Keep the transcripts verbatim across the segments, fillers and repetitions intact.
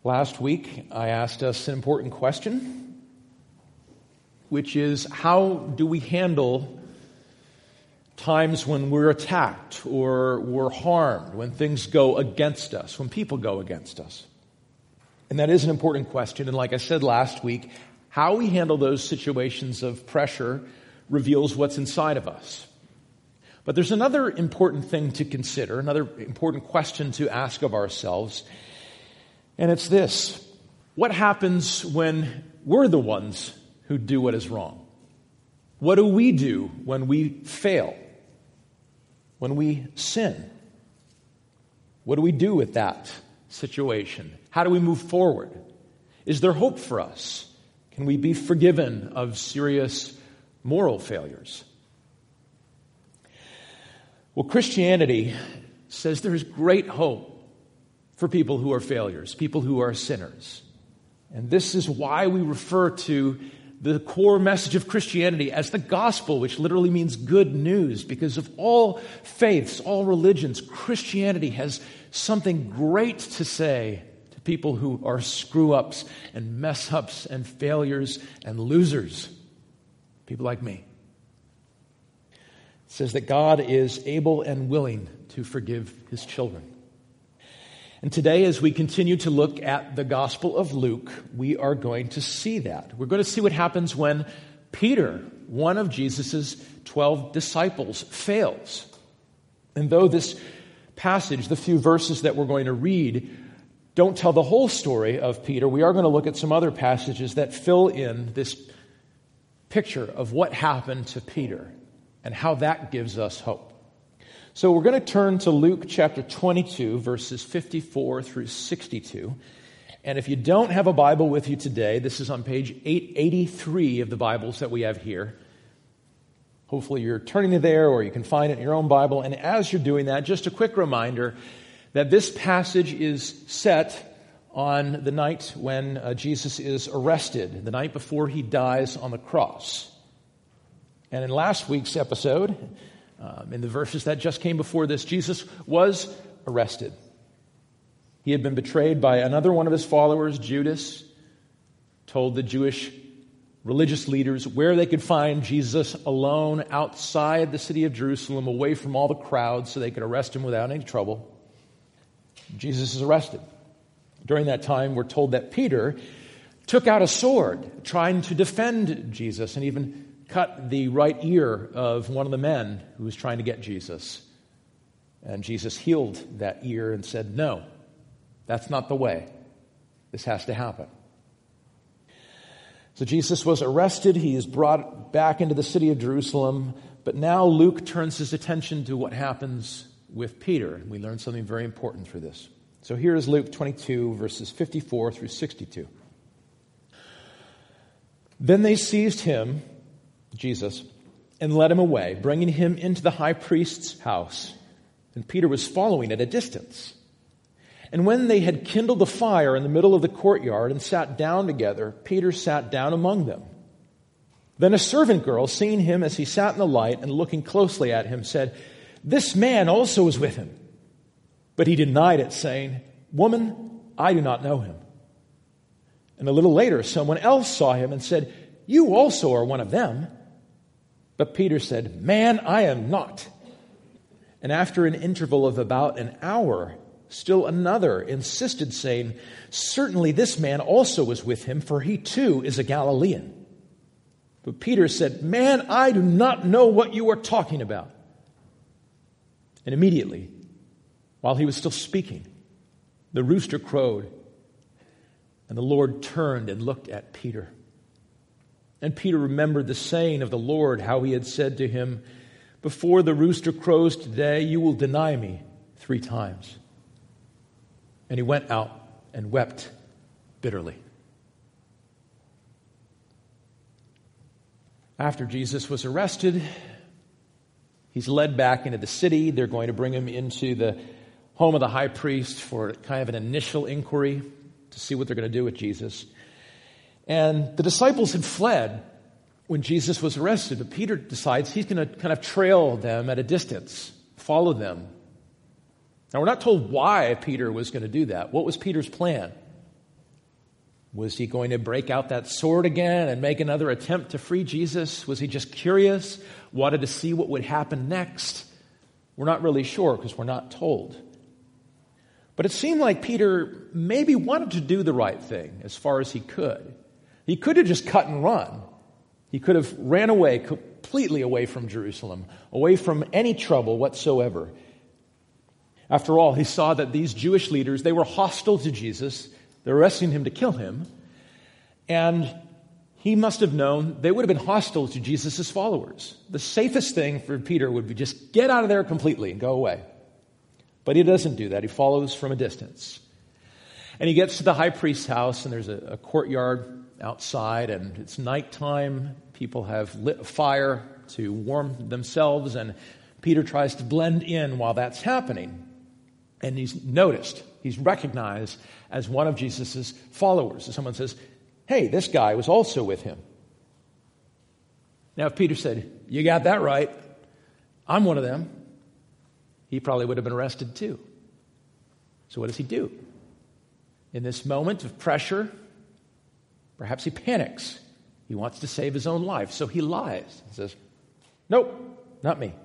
Last week, I asked us an important question, which is, how do we handle times when we're attacked or we're harmed, when things go against us, when people go against us? And that is an important question. And like I said last week, how we handle those situations of pressure reveals what's inside of us. But there's another important thing to consider, another important question to ask of ourselves. And it's this: what happens when we're the ones who do what is wrong? What do we do when we fail? When we sin? What do we do with that situation? How do we move forward? Is there hope for us? Can we be forgiven of serious moral failures? Well, Christianity says there is great hope for people who are failures, people who are sinners. And this is why we refer to the core message of Christianity as the gospel, which literally means good news, because of all faiths, all religions, Christianity has something great to say to people who are screw-ups and mess-ups and failures and losers, people like me. It says that God is able and willing to forgive his children. And today, as we continue to look at the Gospel of Luke, we are going to see that. We're going to see what happens when Peter, one of Jesus' twelve disciples, fails. And though this passage, the few verses that we're going to read, don't tell the whole story of Peter, we are going to look at some other passages that fill in this picture of what happened to Peter and how that gives us hope. So we're going to turn to Luke chapter twenty-two, verses fifty-four through sixty-two. And if you don't have a Bible with you today, this is on page eight eighty-three of the Bibles that we have here. Hopefully you're turning to there, or you can find it in your own Bible. And as you're doing that, just a quick reminder that this passage is set on the night when uh, Jesus is arrested, the night before he dies on the cross. And in last week's episode, Um, in the verses that just came before this, Jesus was arrested. He had been betrayed by another one of his followers, Judas, told the Jewish religious leaders where they could find Jesus alone outside the city of Jerusalem, away from all the crowds, so they could arrest him without any trouble. Jesus is arrested. During that time, we're told that Peter took out a sword, trying to defend Jesus, and even cut the right ear of one of the men who was trying to get Jesus. And Jesus healed that ear and said, "No, that's not the way. This has to happen." So Jesus was arrested. He is brought back into the city of Jerusalem. But now Luke turns his attention to what happens with Peter. And we learn something very important through this. So here is Luke twenty-two, verses fifty-four through sixty-two. Then they seized him, Jesus, and led him away, bringing him into the high priest's house. And Peter was following at a distance. And when they had kindled a fire in the middle of the courtyard and sat down together, Peter sat down among them. Then a servant girl, seeing him as he sat in the light and looking closely at him, said, "This man also was with him." But he denied it, saying, "Woman, I do not know him." And a little later, someone else saw him and said, "You also are one of them." But Peter said, "Man, I am not." And after an interval of about an hour, still another insisted, saying, "Certainly this man also was with him, for he too is a Galilean." But Peter said, "Man, I do not know what you are talking about." And immediately, while he was still speaking, the rooster crowed, and the Lord turned and looked at Peter. And Peter remembered the saying of the Lord, how he had said to him, "Before the rooster crows today, you will deny me three times." And he went out and wept bitterly. After Jesus was arrested, he's led back into the city. They're going to bring him into the home of the high priest for kind of an initial inquiry to see what they're going to do with Jesus. And the disciples had fled when Jesus was arrested, but Peter decides he's going to kind of trail them at a distance, follow them. Now, we're not told why Peter was going to do that. What was Peter's plan? Was he going to break out that sword again and make another attempt to free Jesus? Was he just curious, wanted to see what would happen next? We're not really sure because we're not told. But it seemed like Peter maybe wanted to do the right thing as far as he could. He could have just cut and run. He could have ran away, completely away from Jerusalem, away from any trouble whatsoever. After all, he saw that these Jewish leaders, they were hostile to Jesus. They were arresting him to kill him. And he must have known they would have been hostile to Jesus' followers. The safest thing for Peter would be just get out of there completely and go away. But he doesn't do that. He follows from a distance. And he gets to the high priest's house, and there's a, a courtyard outside, and it's nighttime. People have lit a fire to warm themselves, and Peter tries to blend in while that's happening. And he's noticed, he's recognized as one of Jesus' followers. And someone says, hey, this guy was also with him. Now, if Peter said, you got that right, I'm one of them, he probably would have been arrested too. So what does he do? In this moment of pressure, perhaps he panics. He wants to save his own life, so he lies. He says, nope, not me.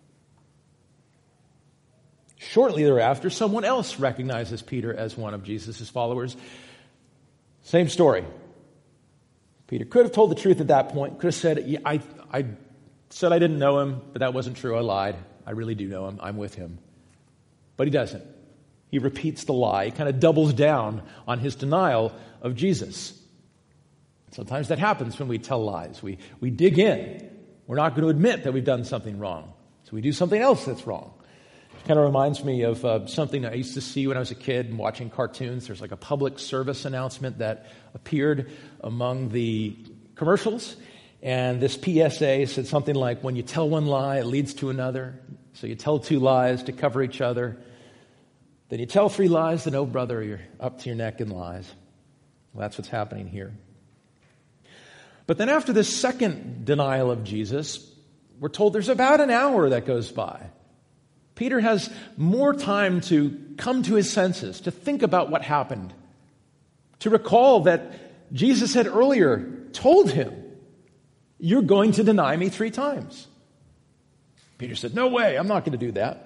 Shortly thereafter, someone else recognizes Peter as one of Jesus' followers. Same story. Peter could have told the truth at that point, could have said, yeah, I, I said I didn't know him, but that wasn't true, I lied. I really do know him, I'm with him. But he doesn't. He repeats the lie. He kind of doubles down on his denial of Jesus. Sometimes that happens when we tell lies. We, we dig in. We're not going to admit that we've done something wrong. So we do something else that's wrong. It kind of reminds me of uh, something I used to see when I was a kid and watching cartoons. There's like a public service announcement that appeared among the commercials. And this P S A said something like, when you tell one lie, it leads to another. So you tell two lies to cover each other. Then you tell three lies, then, oh, brother, you're up to your neck in lies. Well, that's what's happening here. But then after this second denial of Jesus, we're told there's about an hour that goes by. Peter has more time to come to his senses, to think about what happened, to recall that Jesus had earlier told him, you're going to deny me three times. Peter said, no way, I'm not going to do that.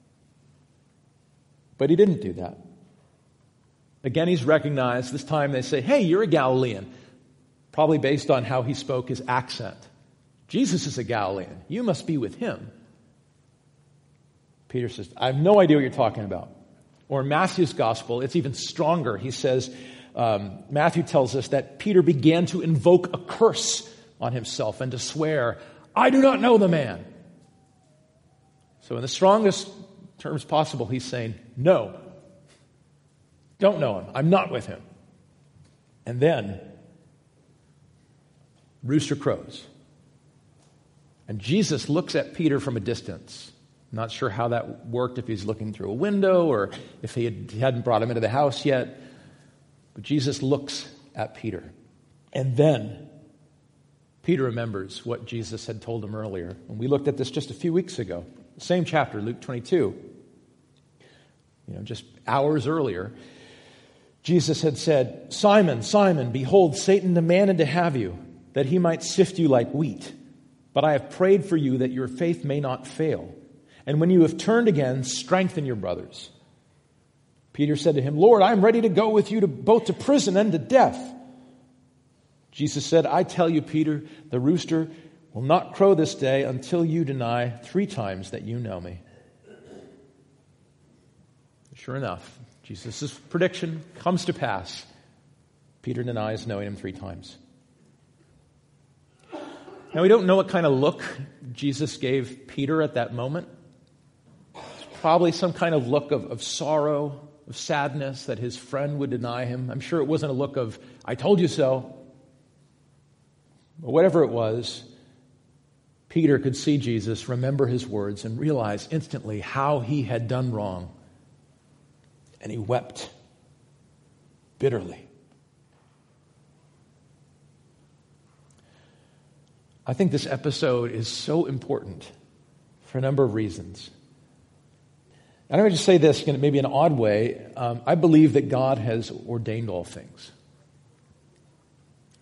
But he didn't do that. Again, he's recognized. This time they say, hey, you're a Galilean. Probably based on how he spoke, his accent. Jesus is a Galilean. You must be with him. Peter says, I have no idea what you're talking about. Or in Matthew's gospel, it's even stronger. He says, um, Matthew tells us that Peter began to invoke a curse on himself and to swear, I do not know the man. So in the strongest terms possible, he's saying, no, don't know him. I'm not with him. And then, rooster crows. And Jesus looks at Peter from a distance. Not sure how that worked, if he's looking through a window or if he, had, he hadn't brought him into the house yet. But Jesus looks at Peter. And then Peter remembers what Jesus had told him earlier. And we looked at this just a few weeks ago. The same chapter, Luke twenty-two. You know, just hours earlier, Jesus had said, Simon, Simon, behold, Satan demanded to have you, that he might sift you like wheat. But I have prayed for you that your faith may not fail. And when you have turned again, strengthen your brothers. Peter said to him, Lord, I am ready to go with you to both to prison and to death. Jesus said, I tell you, Peter, the rooster will not crow this day until you deny three times that you know me. Sure enough, Jesus' prediction comes to pass. Peter denies knowing him three times. Now, we don't know what kind of look Jesus gave Peter at that moment. It's probably some kind of look of, of sorrow, of sadness that his friend would deny him. I'm sure it wasn't a look of, I told you so. But whatever it was, Peter could see Jesus, remember his words, and realize instantly how he had done wrong. And he wept bitterly. I think this episode is so important for a number of reasons. And I would just say this, maybe in an odd way. Um, I believe that God has ordained all things.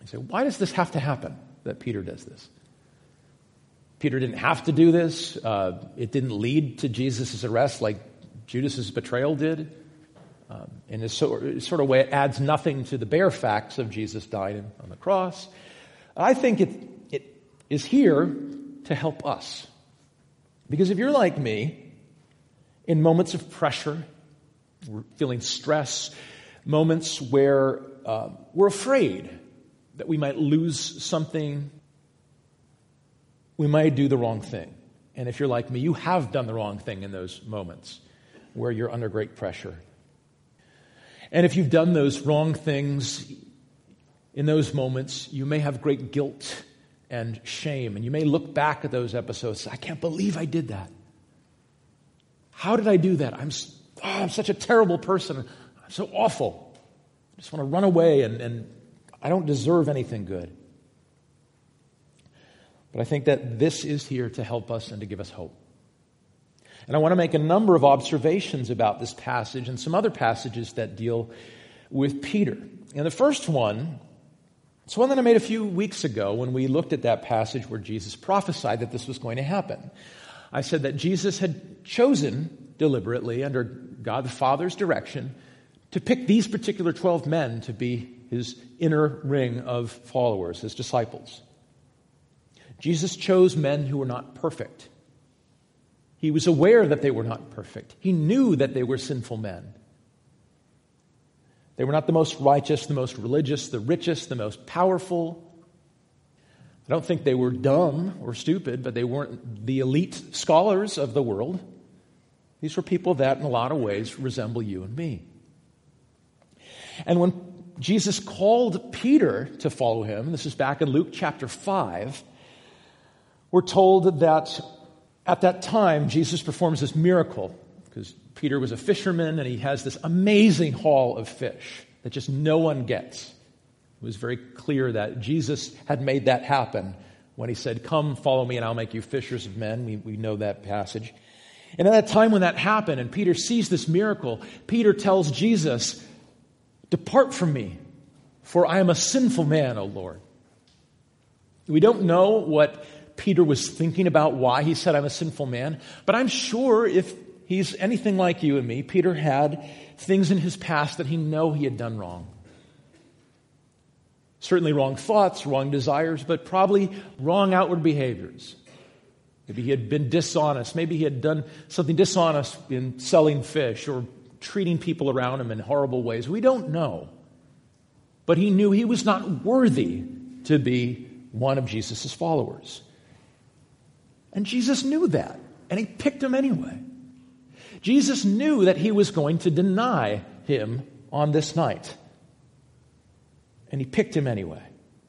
You say, why does this have to happen that Peter does this? Peter didn't have to do this. Uh, it didn't lead to Jesus' arrest like Judas' betrayal did. Um, in a sort, sort of way, it adds nothing to the bare facts of Jesus dying on the cross. I think it, it is here to help us. Because if you're like me, in moments of pressure, we're feeling stress, moments where uh, we're afraid that we might lose something, we might do the wrong thing. And if you're like me, you have done the wrong thing in those moments where you're under great pressure. And if you've done those wrong things in those moments, you may have great guilt and shame. And you may look back at those episodes and say, I can't believe I did that. How did I do that? I'm, oh, I'm such a terrible person. I'm so awful. I just want to run away and, and I don't deserve anything good. But I think that this is here to help us and to give us hope. And I want to make a number of observations about this passage and some other passages that deal with Peter. And the first one, it's one that I made a few weeks ago when we looked at that passage where Jesus prophesied that this was going to happen. I said that Jesus had chosen deliberately under God the Father's direction to pick these particular twelve men to be his inner ring of followers, his disciples. Jesus chose men who were not perfect. He was aware that they were not perfect. He knew that they were sinful men. They were not the most righteous, the most religious, the richest, the most powerful. I don't think they were dumb or stupid, but they weren't the elite scholars of the world. These were people that, in a lot of ways, resemble you and me. And when Jesus called Peter to follow him, this is back in Luke chapter five, we're told that at that time, Jesus performs this miracle because Peter was a fisherman and he has this amazing haul of fish that just no one gets. It was very clear that Jesus had made that happen when he said, come, follow me and I'll make you fishers of men. We, we know that passage. And at that time when that happened and Peter sees this miracle, Peter tells Jesus, depart from me, for I am a sinful man, O Lord. We don't know what Peter was thinking about why he said, I'm a sinful man. But I'm sure if he's anything like you and me, Peter had things in his past that he knew he had done wrong. Certainly wrong thoughts, wrong desires, but probably wrong outward behaviors. Maybe he had been dishonest. Maybe he had done something dishonest in selling fish or treating people around him in horrible ways. We don't know. But he knew he was not worthy to be one of Jesus' followers. And Jesus knew that, and he picked him anyway. Jesus knew that he was going to deny him on this night, and he picked him anyway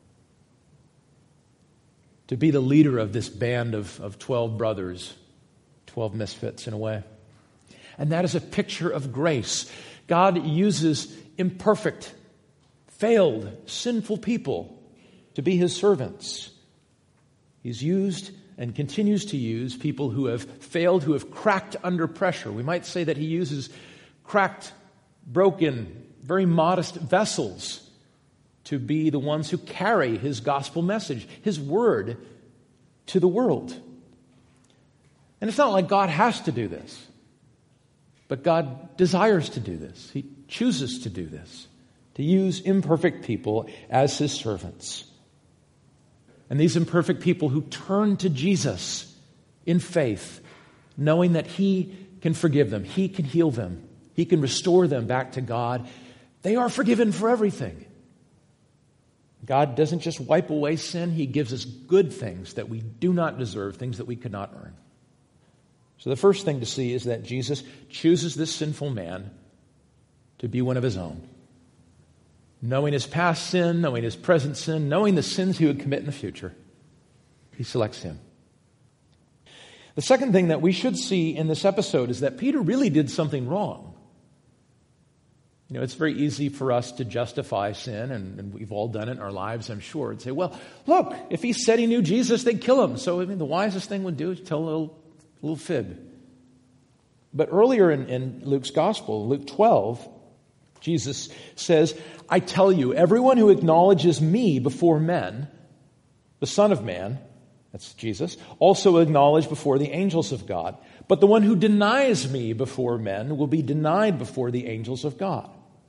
to be the leader of this band of, of twelve brothers, twelve misfits in a way. And that is a picture of grace. God uses imperfect, failed, sinful people to be his servants. He's used and continues to use people who have failed, who have cracked under pressure. We might say that he uses cracked, broken, very modest vessels to be the ones who carry his gospel message, his word to the world. And it's not like God has to do this, but God desires to do this. He chooses to do this, to use imperfect people as his servants. And these imperfect people who turn to Jesus in faith, knowing that he can forgive them, he can heal them, he can restore them back to God, they are forgiven for everything. God doesn't just wipe away sin, he gives us good things that we do not deserve, things that we could not earn. So the first thing to see is that Jesus chooses this sinful man to be one of his own. Knowing his past sin, knowing his present sin, knowing the sins he would commit in the future, he selects him. The second thing that we should see in this episode is that Peter really did something wrong. You know, it's very easy for us to justify sin, and, and we've all done it in our lives, I'm sure, and say, well, look, if he said he knew Jesus, they'd kill him. So, I mean, the wisest thing would do is tell a little, little fib. But earlier in, in Luke's gospel, Luke twelve, Jesus says, I tell you, everyone who acknowledges me before men, the Son of Man, that's Jesus, also acknowledge before the angels of God. But the one who denies me before men will be denied before the angels of God.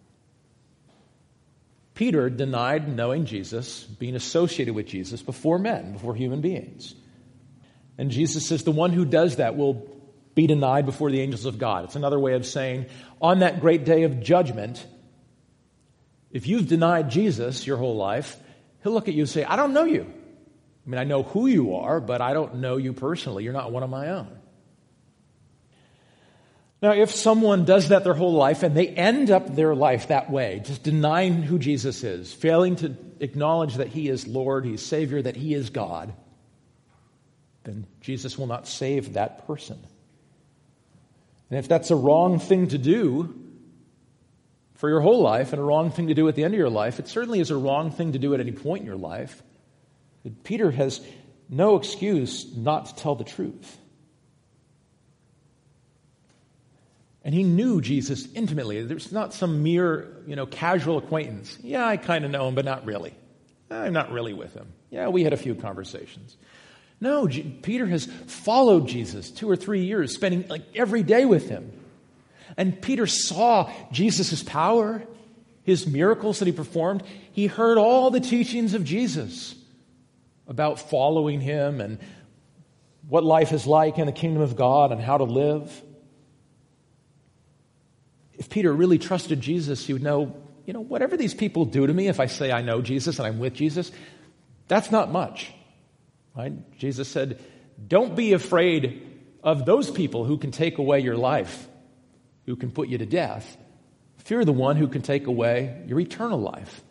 Peter denied knowing Jesus, being associated with Jesus before men, before human beings. And Jesus says the one who does that will be denied before the angels of God. It's another way of saying, on that great day of judgment, if you've denied Jesus your whole life, he'll look at you and say, I don't know you. I mean, I know who you are, but I don't know you personally. You're not one of my own. Now, if someone does that their whole life and they end up their life that way, just denying who Jesus is, failing to acknowledge that he is Lord, he's Savior, that he is God, then Jesus will not save that person. And if that's a wrong thing to do for your whole life and a wrong thing to do at the end of your life, it certainly is a wrong thing to do at any point in your life. Peter has no excuse not to tell the truth. And he knew Jesus intimately. There's not some mere, you know, casual acquaintance. Yeah, I kind of know him, but not really. I'm not really with him. Yeah, we had a few conversations. No, G- Peter has followed Jesus two or three years, spending like every day with him. And Peter saw Jesus' power, his miracles that he performed. He heard all the teachings of Jesus about following him and what life is like in the kingdom of God and how to live. If Peter really trusted Jesus, he would know, you know, whatever these people do to me, if I say I know Jesus and I'm with Jesus, that's not much. Right? Jesus said, don't be afraid of those people who can take away your life, who can put you to death. Fear the one who can take away your eternal life.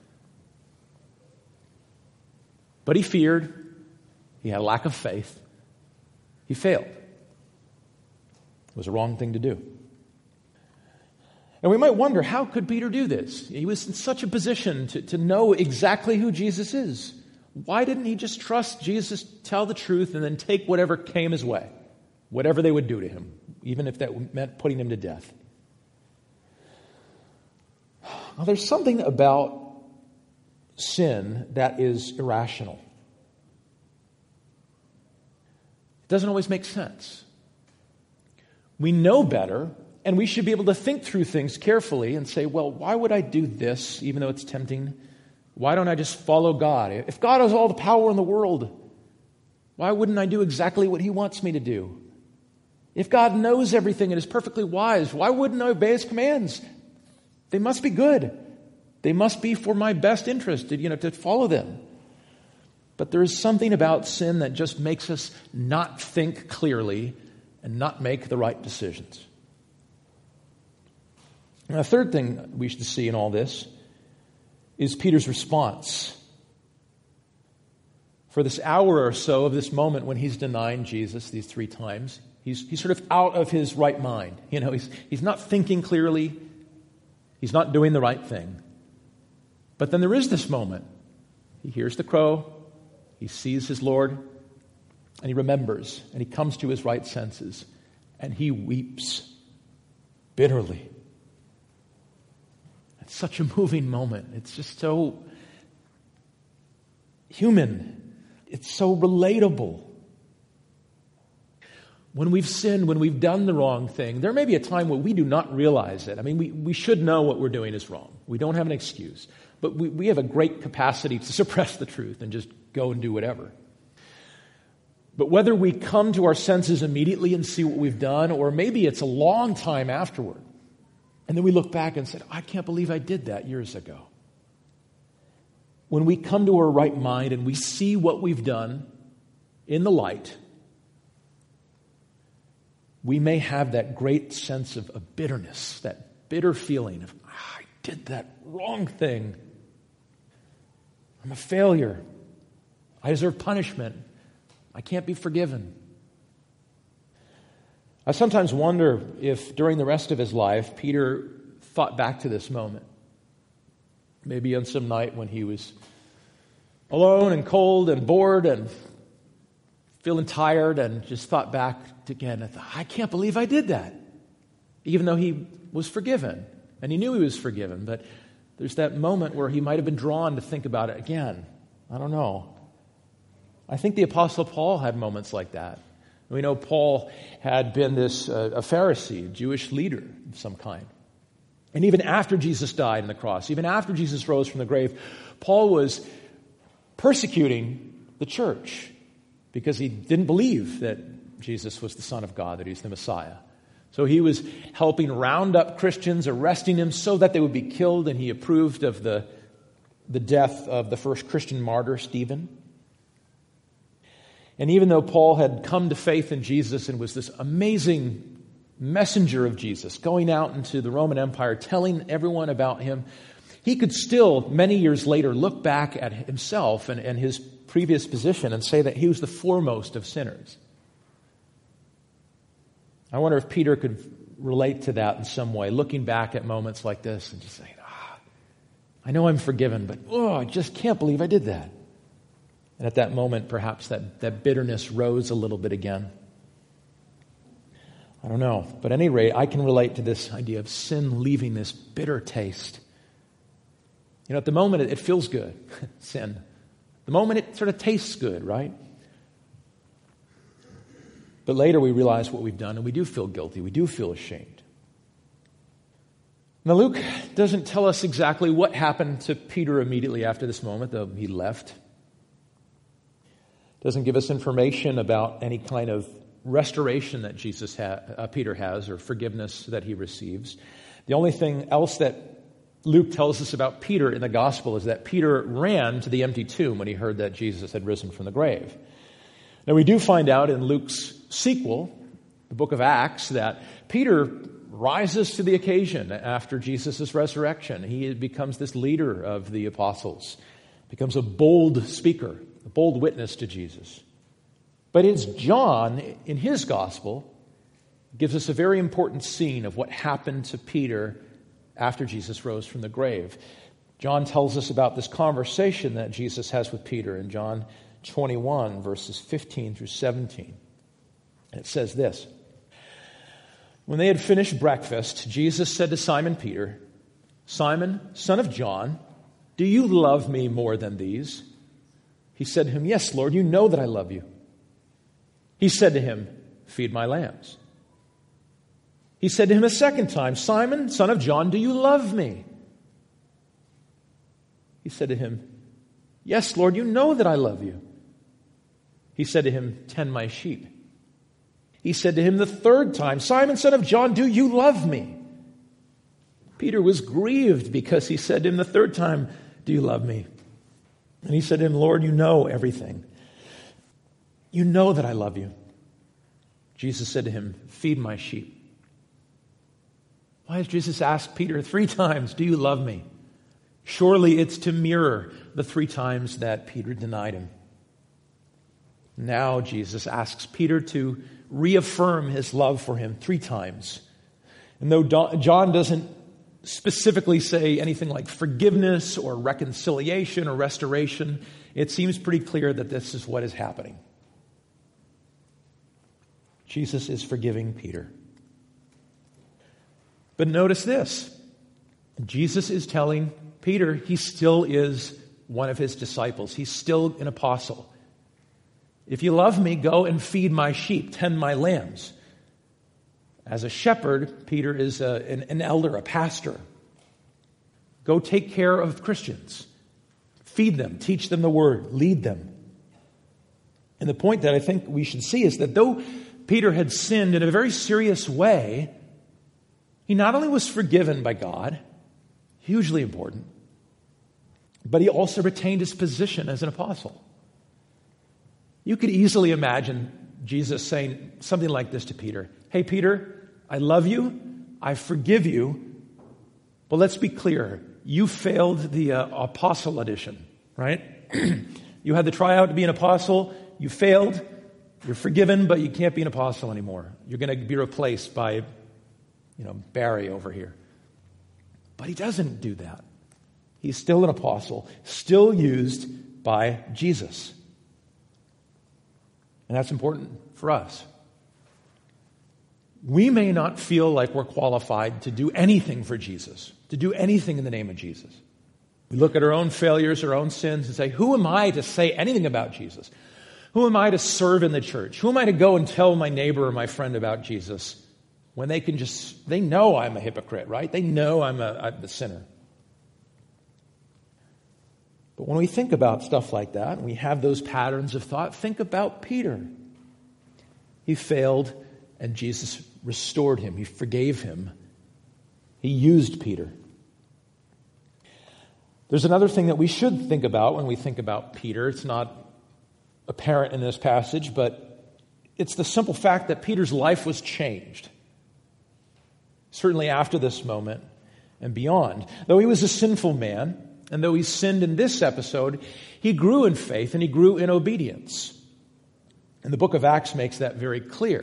But he feared. He had a lack of faith. He failed. It was a wrong thing to do. And we might wonder, how could Peter do this? He was in such a position to, to know exactly who Jesus is. Why didn't he just trust Jesus, tell the truth, and then take whatever came his way? Whatever they would do to him, even if that meant putting him to death. Well, there's something about sin that is irrational. It doesn't always make sense. We know better, and we should be able to think through things carefully and say, well, why would I do this, even though it's tempting? Why don't I just follow God? If God has all the power in the world, why wouldn't I do exactly what he wants me to do? If God knows everything and is perfectly wise, why wouldn't I obey his commands? They must be good. They must be for my best interest, you know, to follow them. But there is something about sin that just makes us not think clearly and not make the right decisions. And the third thing we should see in all this is Peter's response. For this hour or so of this moment when he's denying Jesus these three times, he's, he's sort of out of his right mind. You know, he's, he's not thinking clearly. He's not doing the right thing. But then there is this moment. He hears the crow. He sees his Lord. And he remembers. And he comes to his right senses. And he weeps bitterly. It's such a moving moment. It's just so human. It's so relatable. When we've sinned, when we've done the wrong thing, there may be a time where we do not realize it. I mean, we, we should know what we're doing is wrong. We don't have an excuse. But we, we have a great capacity to suppress the truth and just go and do whatever. But whether we come to our senses immediately and see what we've done, or maybe it's a long time afterward, and then we look back and say, I can't believe I did that years ago. When we come to our right mind and we see what we've done in the light, we may have that great sense of, of bitterness, that bitter feeling of, ah, I did that wrong thing. I'm a failure. I deserve punishment. I can't be forgiven. I sometimes wonder if during the rest of his life, Peter thought back to this moment. Maybe on some night when he was alone and cold and bored and feeling tired and just thought back again. I thought, I can't believe I did that. Even though he was forgiven. And he knew he was forgiven, but there's that moment where he might have been drawn to think about it again. I don't know. I think the Apostle Paul had moments like that. We know Paul had been this uh, a Pharisee, a Jewish leader of some kind. And even after Jesus died on the cross, even after Jesus rose from the grave, Paul was persecuting the church because he didn't believe that Jesus was the Son of God, that he's the Messiah. So he was helping round up Christians, arresting them so that they would be killed, and he approved of the, the death of the first Christian martyr, Stephen. And even though Paul had come to faith in Jesus and was this amazing messenger of Jesus, going out into the Roman Empire, telling everyone about him, he could still, many years later, look back at himself and, and his previous position and say that he was the foremost of sinners. I wonder if Peter could relate to that in some way, looking back at moments like this and just saying, ah, I know I'm forgiven, but oh, I just can't believe I did that. And at that moment, perhaps that, that bitterness rose a little bit again. I don't know. But at any rate, I can relate to this idea of sin leaving this bitter taste. You know, at the moment, it, it feels good, sin. The moment, it sort of tastes good, right? But later we realize what we've done, and we do feel guilty. We do feel ashamed. Now, Luke doesn't tell us exactly what happened to Peter immediately after this moment, though he left. Doesn't give us information about any kind of restoration that Jesus ha- uh, Peter has, or forgiveness that he receives. The only thing else that Luke tells us about Peter in the gospel is that Peter ran to the empty tomb when he heard that Jesus had risen from the grave. Now, we do find out in Luke's sequel, the book of Acts, that Peter rises to the occasion after Jesus' resurrection. He becomes this leader of the apostles, becomes a bold speaker, a bold witness to Jesus. But it's John, in his gospel, gives us a very important scene of what happened to Peter after Jesus rose from the grave. John tells us about this conversation that Jesus has with Peter in John twenty-one, verses fifteen through seventeen. And it says this: When they had finished breakfast, Jesus said to Simon Peter, "Simon, son of John, do you love me more than these?" He said to him, "Yes, Lord, you know that I love you." He said to him, "Feed my lambs." He said to him a second time, "Simon, son of John, do you love me?" He said to him, "Yes, Lord, you know that I love you." He said to him, "Tend my sheep." He said to him the third time, "Simon, son of John, do you love me?" Peter was grieved because he said to him the third time, "Do you love me?" And he said to him, "Lord, you know everything. You know that I love you." Jesus said to him, "Feed my sheep." Why has Jesus asked Peter three times, "Do you love me?" Surely it's to mirror the three times that Peter denied him. Now Jesus asks Peter to reaffirm his love for him three times. And though John doesn't specifically say anything like forgiveness or reconciliation or restoration, it seems pretty clear that this is what is happening. Jesus is forgiving Peter. But notice this. Jesus is telling Peter he still is one of his disciples. He's still an apostle. If you love me, go and feed my sheep, tend my lambs. As a shepherd, Peter is a, an, an elder, a pastor. Go take care of Christians. Feed them, teach them the word, lead them. And the point that I think we should see is that though Peter had sinned in a very serious way, he not only was forgiven by God, hugely important, but he also retained his position as an apostle. You could easily imagine Jesus saying something like this to Peter. "Hey, Peter, I love you. I forgive you. But let's be clear. You failed the uh, apostle audition, right? You had to try out to be an apostle. You failed. You're forgiven, but you can't be an apostle anymore. You're going to be replaced by, you know, Barry over here." But he doesn't do that. He's still an apostle, still used by Jesus. And that's important for us. we may not feel like we're qualified to do anything for Jesus, to do anything in the name of Jesus. We look at our own failures, our own sins, and say, who am I to say anything about Jesus? Who am I to serve in the church? Who am I to go and tell my neighbor or my friend about Jesus when they can just, they know I'm a hypocrite, right? They know I'm a, I'm a sinner. But when we think about stuff like that, and we have those patterns of thought, think about Peter. He failed, and Jesus restored him. He forgave him. He used Peter. There's another thing that we should think about when we think about Peter. It's not apparent in this passage, but it's the simple fact that Peter's life was changed. Certainly after this moment and beyond. Though he was a sinful man, and though he sinned in this episode, he grew in faith and he grew in obedience. And the book of Acts makes that very clear.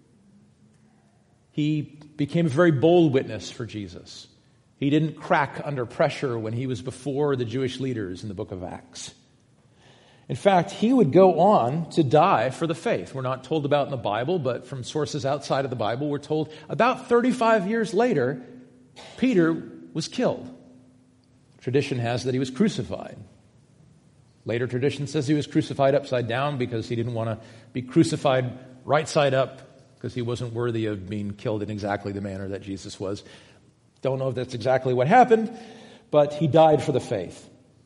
He became a very bold witness for Jesus. He didn't crack under pressure when he was before the Jewish leaders in the book of Acts. In fact, he would go on to die for the faith. We're not told about in the Bible, but from sources outside of the Bible, we're told about thirty-five years later, Peter was killed. Tradition has that he was crucified. Later tradition says he was crucified upside down because he didn't want to be crucified right side up because he wasn't worthy of being killed in exactly the manner that Jesus was. Don't know if that's exactly what happened, but he died for the faith.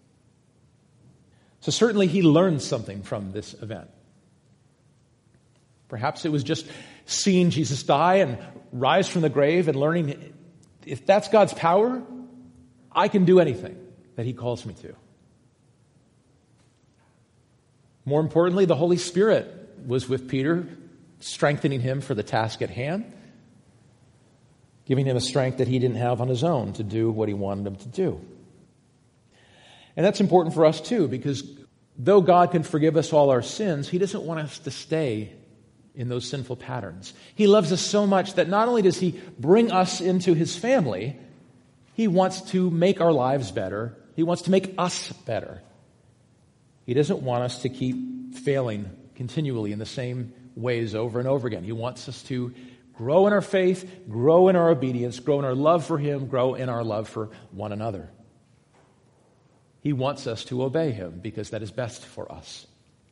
So certainly he learned something from this event. Perhaps it was just seeing Jesus die and rise from the grave and learning, if that's God's power, I can do anything that he calls me to. More importantly, the Holy Spirit was with Peter, strengthening him for the task at hand, giving him a strength that he didn't have on his own to do what he wanted him to do. And that's important for us too, because though God can forgive us all our sins, he doesn't want us to stay in those sinful patterns. He loves us so much that not only does he bring us into his family, he wants to make our lives better. He wants to make us better. He doesn't want us to keep failing continually in the same ways over and over again. He wants us to grow in our faith, grow in our obedience, grow in our love for him, grow in our love for one another. He wants us to obey him because that is best for us.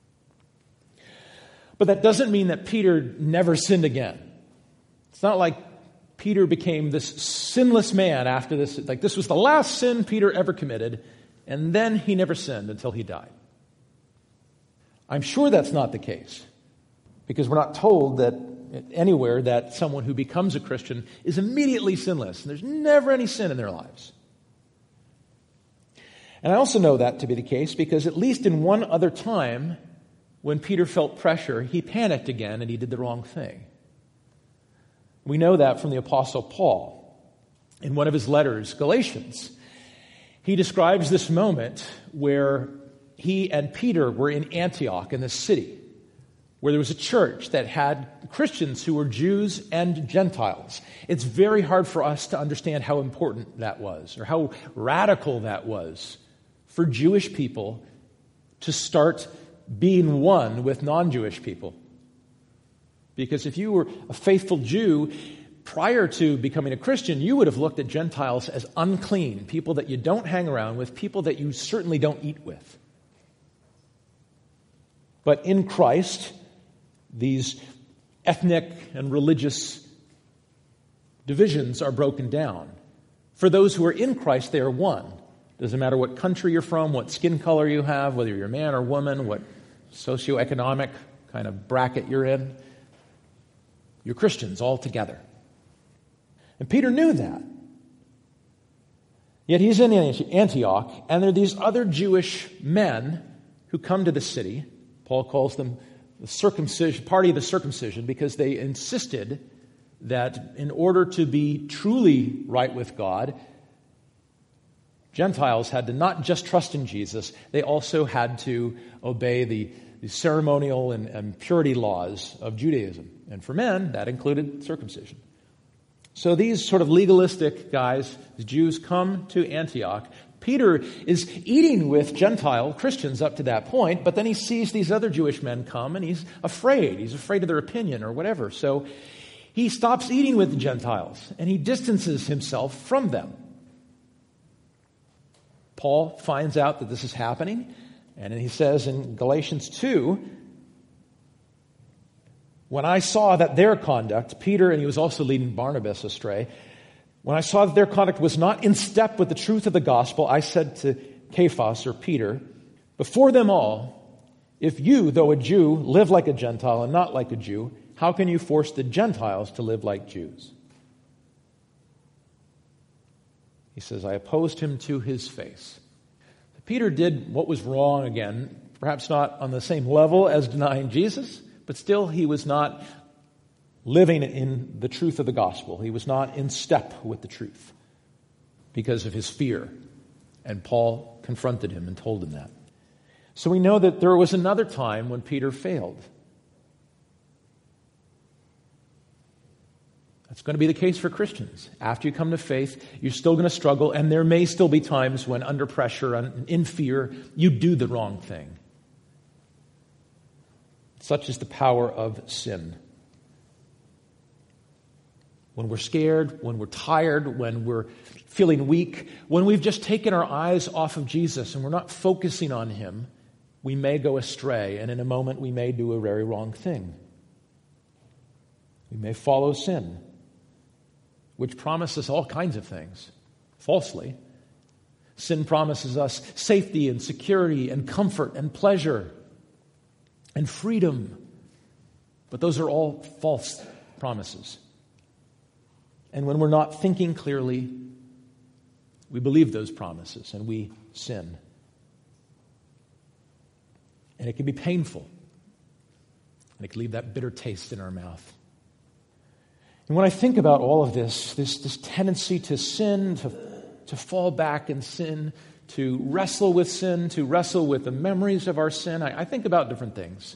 But that doesn't mean that Peter never sinned again. It's not like Peter became this sinless man after this. Like this was the last sin Peter ever committed, and then he never sinned until he died. I'm sure that's not the case, because we're not told that anywhere that someone who becomes a Christian is immediately sinless, and there's never any sin in their lives. And I also know that to be the case because at least in one other time, when Peter felt pressure, he panicked again and he did the wrong thing. We know that from the Apostle Paul. In one of his letters, Galatians, he describes this moment where he and Peter were in Antioch in the city, where there was a church that had Christians who were Jews and Gentiles. It's very hard for us to understand how important that was, or how radical that was for Jewish people to start being one with non-Jewish people. Because if you were a faithful Jew, prior to becoming a Christian, you would have looked at Gentiles as unclean, people that you don't hang around with, people that you certainly don't eat with. But in Christ, these ethnic and religious divisions are broken down. For those who are in Christ, they are one. Doesn't matter what country you're from, what skin color you have, whether you're man or woman, what socioeconomic kind of bracket you're in. You're Christians all together. And Peter knew that. Yet he's in Antioch, and there are these other Jewish men who come to the city. Paul calls them the circumcision, party of the circumcision, because they insisted that in order to be truly right with God, Gentiles had to not just trust in Jesus, they also had to obey the, the ceremonial and, and purity laws of Judaism. And for men, that included circumcision. So these sort of legalistic guys, the Jews, come to Antioch. Peter is eating with Gentile Christians up to that point, but then he sees these other Jewish men come and he's afraid. He's afraid of their opinion or whatever. So He stops eating with the Gentiles, and he distances himself from them. Paul finds out that this is happening, and he says in Galatians two, when I saw that their conduct, Peter, and he was also leading Barnabas astray, when I saw that their conduct was not in step with the truth of the gospel, I said to Cephas, or Peter, before them all, if you, though a Jew, live like a Gentile and not like a Jew, how can you force the Gentiles to live like Jews? He says, I opposed him to his face. Peter did what was wrong again, perhaps not on the same level as denying Jesus, but still he was not living in the truth of the gospel. He was not in step with the truth because of his fear. And Paul confronted him and told him that. So we know that there was another time when Peter failed. That's going to be the case for Christians. After you come to faith, you're still going to struggle, and there may still be times when under pressure and in fear, you do the wrong thing. Such is the power of sin. When we're scared, when we're tired, when we're feeling weak, when we've just taken our eyes off of Jesus and we're not focusing on Him, we may go astray, and in a moment we may do a very wrong thing. We may follow sin, which promises all kinds of things, falsely. Sin promises us safety and security and comfort and pleasure and freedom. But those are all false promises. And when we're not thinking clearly, we believe those promises and we sin. And it can be painful. And it can leave that bitter taste in our mouth. And when I think about all of this, this, this tendency to sin, to, to fall back in sin, to wrestle with sin, to wrestle with the memories of our sin, I, I think about different things.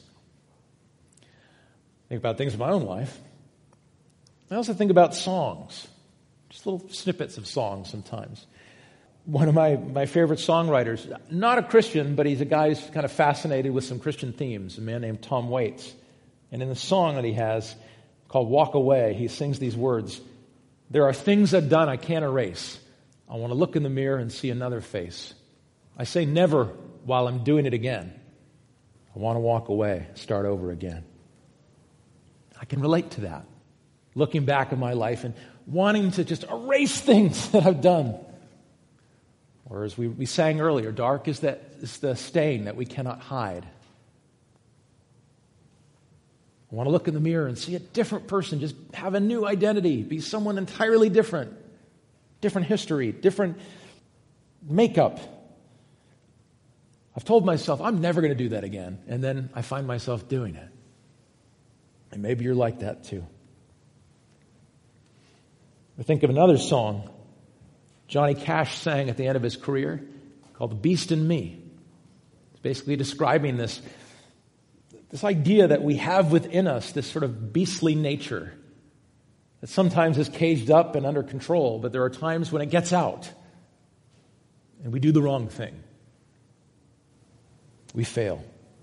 I think about things in my own life. I also think about songs, just little snippets of songs sometimes. One of my, my favorite songwriters, not a Christian, but he's a guy who's kind of fascinated with some Christian themes, a man named Tom Waits. And in the song that he has called Walk Away, he sings these words, there are things I've done I can't erase. I want to look in the mirror and see another face. I say never while I'm doing it again. I want to walk away, start over again. I can relate to that. Looking back at my life and wanting to just erase things that I've done. Or as we, we sang earlier, dark is, that, is the stain that we cannot hide. I want to look in the mirror and see a different person, just have a new identity, be someone entirely different. Different history, different makeup. I've told myself, I'm never going to do that again. And then I find myself doing it. And maybe you're like that too. I think of another song Johnny Cash sang at the end of his career called The Beast in Me. It's basically describing this, this idea that we have within us, this sort of beastly nature that sometimes is caged up and under control, but there are times when it gets out and we do the wrong thing. We fail.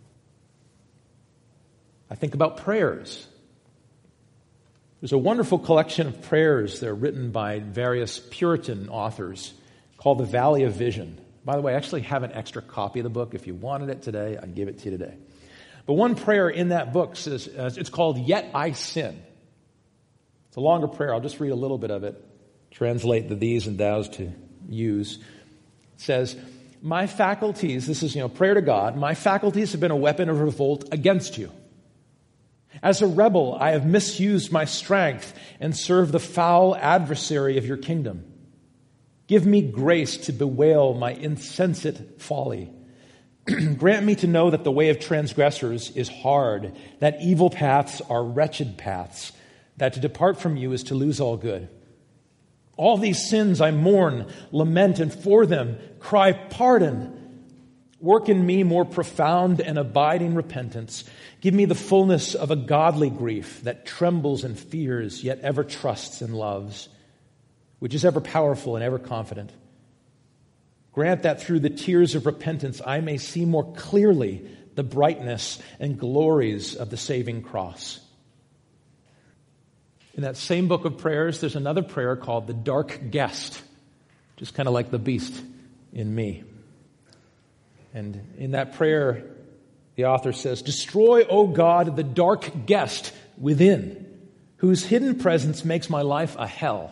I think about prayers. There's a wonderful collection of prayers that are written by various Puritan authors called The Valley of Vision. By the way, I actually have an extra copy of the book. If you wanted it today, I'd give it to you today. But one prayer in that book says, uh, it's called Yet I Sin. It's a longer prayer. I'll just read a little bit of it. Translate the these and thous to use. It says, my faculties, this is, you know, prayer to God, my faculties have been a weapon of revolt against you. As a rebel, I have misused my strength and served the foul adversary of your kingdom. Give me grace to bewail my insensate folly. Grant me to know that the way of transgressors is hard, that evil paths are wretched paths, that to depart from you is to lose all good. All these sins I mourn, lament, and for them cry pardon. Work in me more profound and abiding repentance. Give me the fullness of a godly grief that trembles and fears, yet ever trusts and loves, which is ever powerful and ever confident. Grant that through the tears of repentance I may see more clearly the brightness and glories of the saving cross. In that same book of prayers, there's another prayer called the dark guest, just kind of like the beast in me. And in that prayer, the author says, "Destroy, O God, the dark guest within, whose hidden presence makes my life a hell.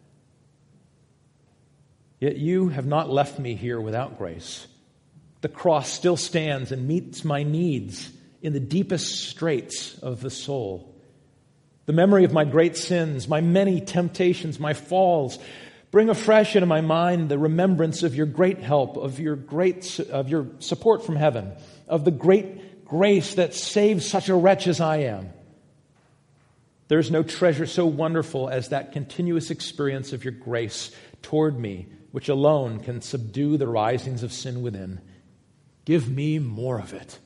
Yet you have not left me here without grace. The cross still stands and meets my needs in the deepest straits of the soul. The memory of my great sins, my many temptations, my falls, bring afresh into my mind the remembrance of your great help, of your great, of your support from heaven, of the great grace that saves such a wretch as I am. There is no treasure so wonderful as that continuous experience of your grace toward me, which alone can subdue the risings of sin within. Give me more of it."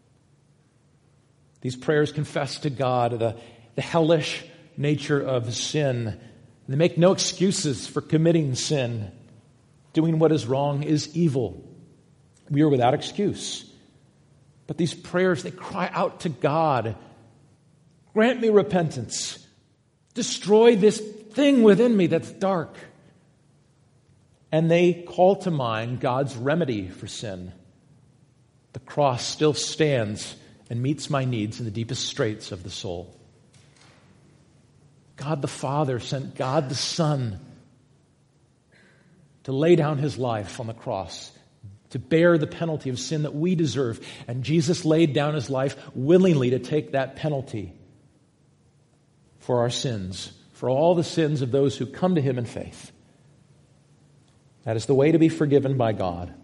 These prayers confess to God the, the hellish nature of sin. They make no excuses for committing sin. Doing what is wrong is evil. We are without excuse. But these prayers, they cry out to God, "Grant me repentance. Destroy this thing within me that's dark." And they call to mind God's remedy for sin. The cross still stands and meets my needs in the deepest straits of the soul. God the Father sent God the Son to lay down his life on the cross, to bear the penalty of sin that we deserve. And Jesus laid down his life willingly to take that penalty for our sins, for all the sins of those who come to him in faith. That is the way to be forgiven by God.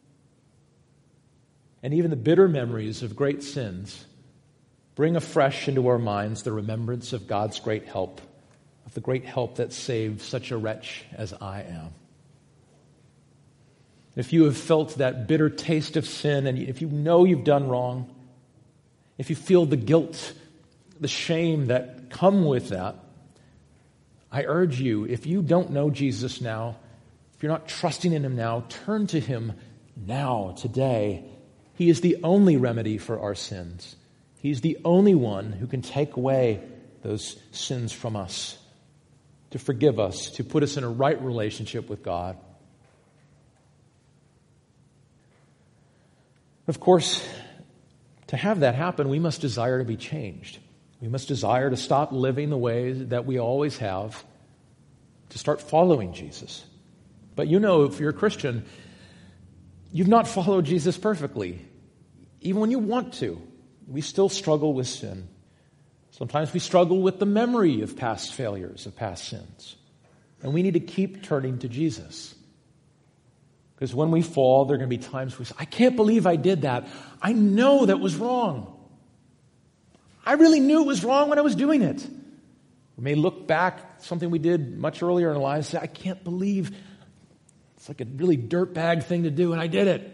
And even the bitter memories of great sins bring afresh into our minds the remembrance of God's great help, of the great help that saved such a wretch as I am. If you have felt that bitter taste of sin, and if you know you've done wrong, if you feel the guilt, the shame that come with that, I urge you, if you don't know Jesus now, if you're not trusting in him now, turn to him now, today. He is the only remedy for our sins. He's the only one who can take away those sins from us, to forgive us, to put us in a right relationship with God. Of course, to have that happen, we must desire to be changed. We must desire to stop living the way that we always have, to start following Jesus. But you know, if you're a Christian, you've not followed Jesus perfectly. Even when you want to, we still struggle with sin. Sometimes we struggle with the memory of past failures, of past sins. And we need to keep turning to Jesus. Because when we fall, there are going to be times we say, "I can't believe I did that. I know that was wrong. I really knew it was wrong when I was doing it." We may look back, something we did much earlier in our lives, and say, "I can't believe it's like a really dirtbag thing to do, and I did it."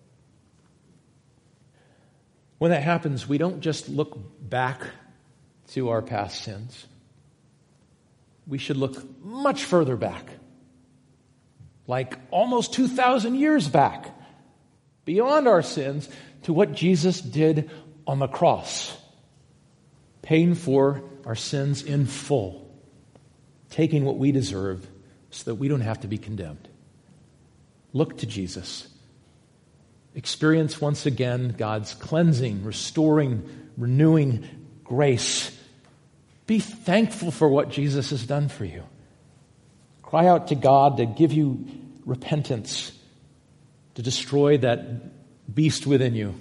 When that happens, we don't just look back to our past sins. We should look much further back, like almost two thousand years back, beyond our sins, to what Jesus did on the cross, paying for our sins in full, taking what we deserve so that we don't have to be condemned. Look to Jesus. Experience once again God's cleansing, restoring, renewing grace. Be thankful for what Jesus has done for you. Cry out to God to give you repentance, to destroy that beast within you.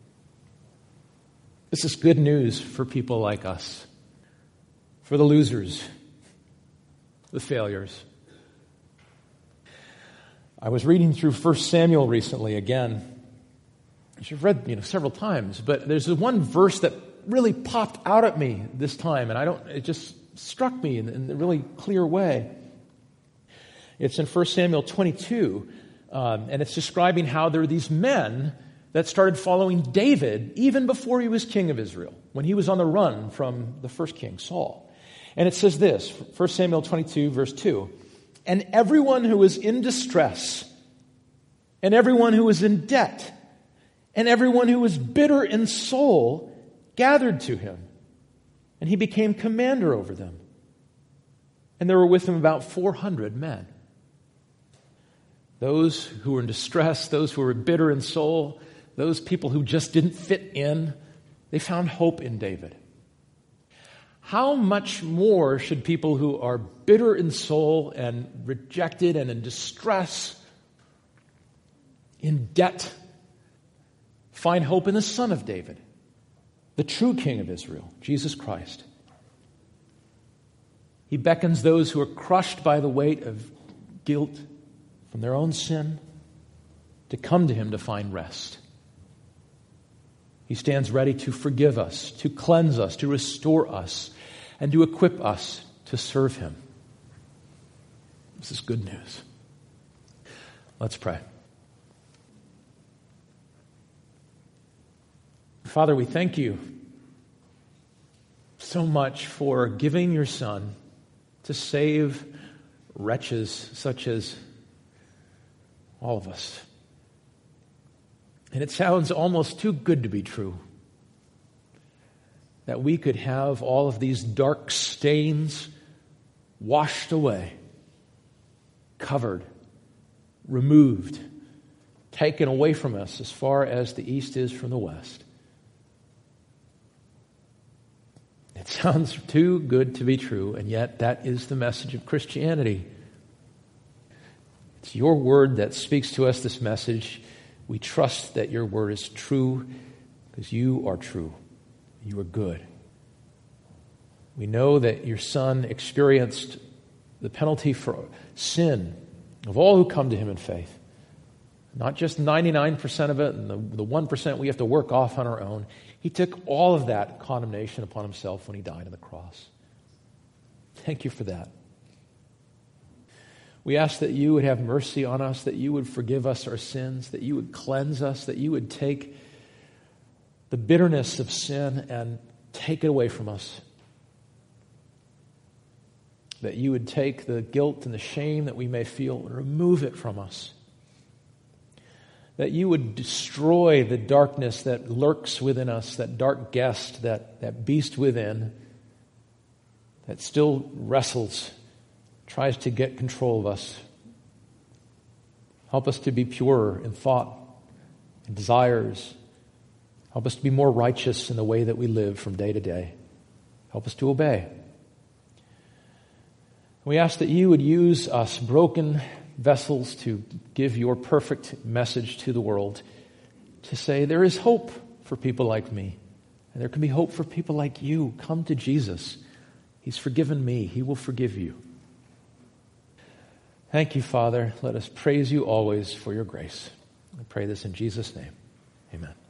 This is good news for people like us, for the losers, the failures. I was reading through First Samuel recently again. I've read, you know, several times, but there's one verse that really popped out at me this time, and I don't. It just struck me in, in a really clear way. It's in First Samuel twenty-two, um, and it's describing how there are these men that started following David even before he was king of Israel, when he was on the run from the first king, Saul. And it says this, First Samuel twenty-two, verse two, "And everyone who was in distress, and everyone who was in debt, and everyone who was bitter in soul gathered to him, and he became commander over them. And there were with him about four hundred men. Those who were in distress, those who were bitter in soul, those people who just didn't fit in, they found hope in David. How much more should people who are bitter in soul and rejected and in distress, in debt, find hope in the Son of David, the true King of Israel, Jesus Christ? He beckons those who are crushed by the weight of guilt from their own sin to come to him to find rest. He stands ready to forgive us, to cleanse us, to restore us, and to equip us to serve him. This is good news. Let's pray. Father, we thank you so much for giving your Son to save wretches such as all of us. And it sounds almost too good to be true that we could have all of these dark stains washed away, covered, removed, taken away from us as far as the east is from the west. It sounds too good to be true, and yet that is the message of Christianity. It's your word that speaks to us this message. We trust that your word is true because you are true. You are good. We know that your Son experienced the penalty for sin of all who come to him in faith. Not just ninety-nine percent of it and the, the one percent we have to work off on our own. He took all of that condemnation upon himself when he died on the cross. Thank you for that. We ask that you would have mercy on us, that you would forgive us our sins, that you would cleanse us, that you would take the bitterness of sin and take it away from us. That you would take the guilt and the shame that we may feel and remove it from us. That you would destroy the darkness that lurks within us, that dark guest, that, that beast within, that still wrestles, tries to get control of us. Help us to be purer in thought and desires. Help us to be more righteous in the way that we live from day to day. Help us to obey. We ask that you would use us broken vessels to give your perfect message to the world, to say there is hope for people like me, and there can be hope for people like you. Come to Jesus. He's forgiven me. He will forgive you. Thank you, Father. Let us praise you always for your grace. I pray this in Jesus' name. Amen.